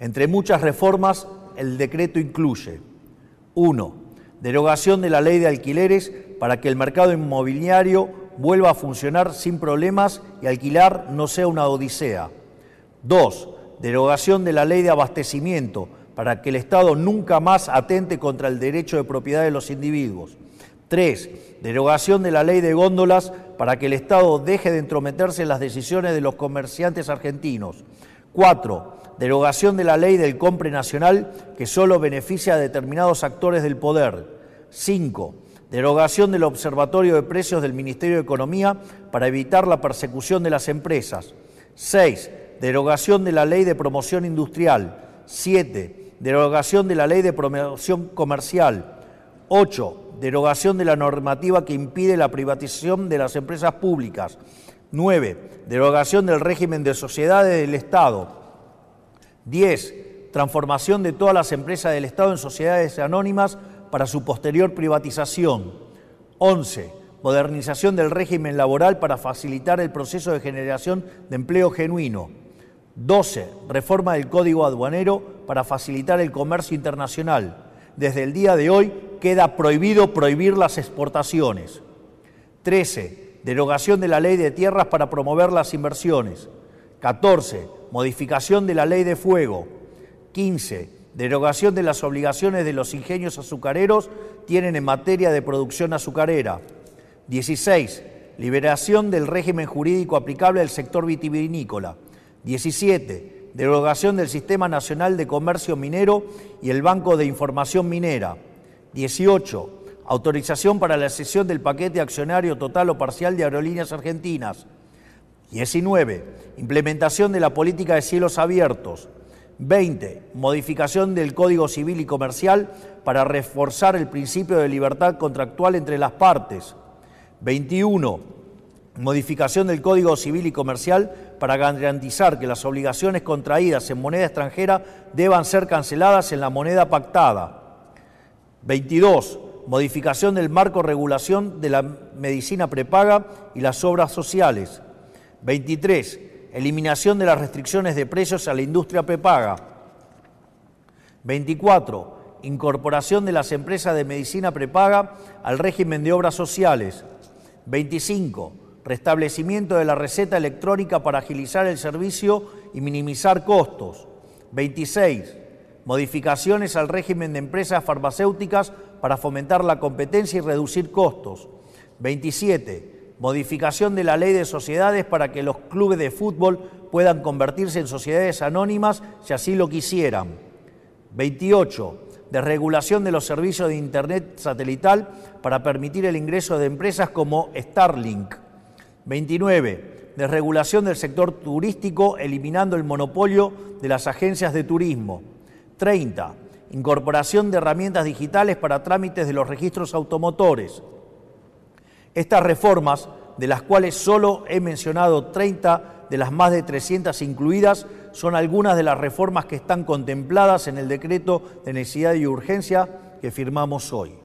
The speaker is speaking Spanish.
Entre muchas reformas, el decreto incluye: 1. Derogación de la ley de alquileres para que el mercado inmobiliario vuelva a funcionar sin problemas y alquilar no sea una odisea. 2. Derogación de la ley de abastecimiento para que el Estado nunca más atente contra el derecho de propiedad de los individuos. 3. Derogación de la ley de góndolas para que el Estado deje de entrometerse en las decisiones de los comerciantes argentinos. 4. Derogación de la ley del compre nacional que solo beneficia a determinados actores del poder. 5. Derogación del Observatorio de Precios del Ministerio de Economía para evitar la persecución de las empresas. 6. Derogación de la ley de promoción industrial. 7. Derogación de la ley de promoción comercial. 8. Derogación de la normativa que impide la privatización de las empresas públicas. 9. Derogación del régimen de sociedades del Estado. 10. Transformación de todas las empresas del Estado en sociedades anónimas para su posterior privatización. 11. Modernización del régimen laboral para facilitar el proceso de generación de empleo genuino. 12. Reforma del Código Aduanero para facilitar el comercio internacional. Desde el día de hoy queda prohibido prohibir las exportaciones. 13. Derogación de la ley de tierras para promover las inversiones. 14. Modificación de la ley de fuego. 15. Derogación de las obligaciones de los ingenios azucareros tienen en materia de producción azucarera. 16. Liberación del régimen jurídico aplicable al sector vitivinícola. 17. Derogación del Sistema Nacional de Comercio Minero y el Banco de Información Minera. 18. Autorización para la cesión del paquete accionario total o parcial de Aerolíneas Argentinas. 19. Implementación de la política de cielos abiertos. 20. Modificación del Código Civil y Comercial para reforzar el principio de libertad contractual entre las partes. 21. Modificación del Código Civil y Comercial para garantizar que las obligaciones contraídas en moneda extranjera deban ser canceladas en la moneda pactada. 22. Modificación del marco regulación de la medicina prepaga y las obras sociales. 23. Eliminación de las restricciones de precios a la industria prepaga. 24. Incorporación de las empresas de medicina prepaga al régimen de obras sociales. 25. Restablecimiento de la receta electrónica para agilizar el servicio y minimizar costos. 26. Modificaciones al régimen de empresas farmacéuticas para fomentar la competencia y reducir costos. 27. Modificación de la ley de sociedades para que los clubes de fútbol puedan convertirse en sociedades anónimas si así lo quisieran. 28. Desregulación de los servicios de Internet satelital para permitir el ingreso de empresas como Starlink. 29. Desregulación del sector turístico eliminando el monopolio de las agencias de turismo. 30. Incorporación de herramientas digitales para trámites de los registros automotores. Estas reformas, de las cuales solo he mencionado 30 de las más de 300 incluidas, son algunas de las reformas que están contempladas en el decreto de necesidad y urgencia que firmamos hoy.